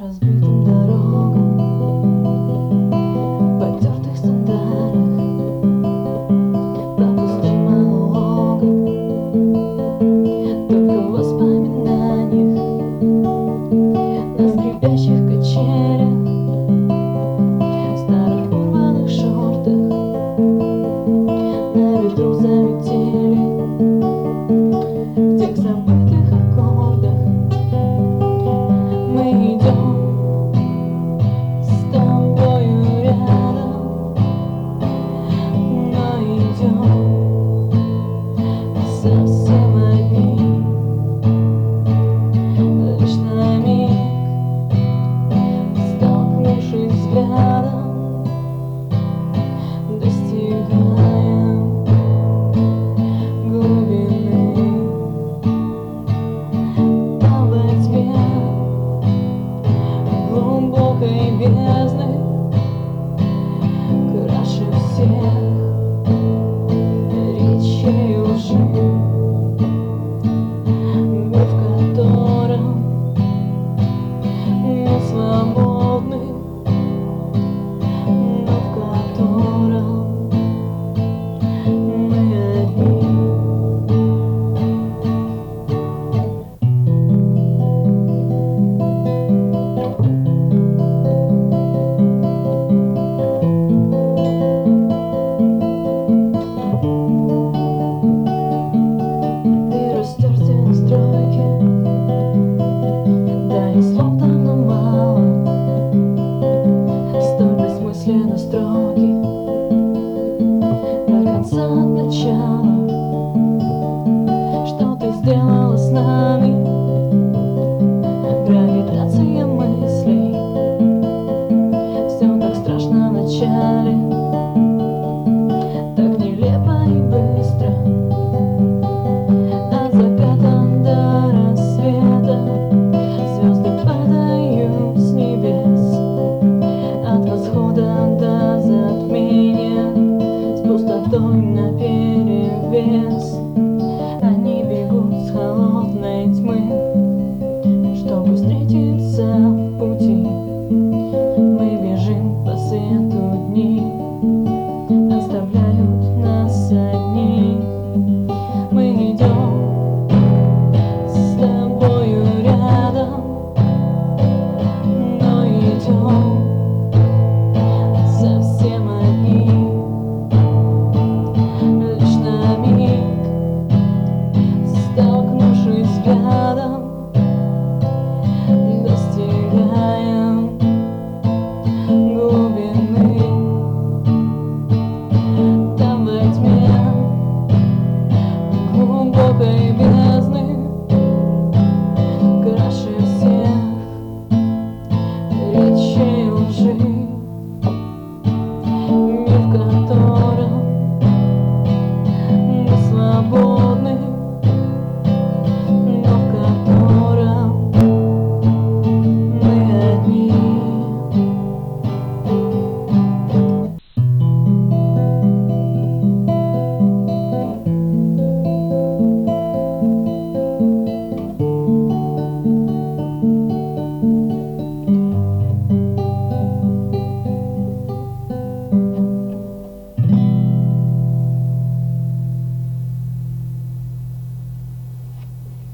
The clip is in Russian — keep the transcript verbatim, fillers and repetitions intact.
разбитым дорогам, потертых сандалиях, по пустым монологам, только в воспоминаниях, на скрипящих качелях, старых порванных шортах, на ветру заметели, в тех забытых аккордах. Мы идем с тобою рядом, но идем совсем одни, лишь на миг, столкнувшись взглядом, достигаем глубины. Там во тьме глубокой бездны краше всех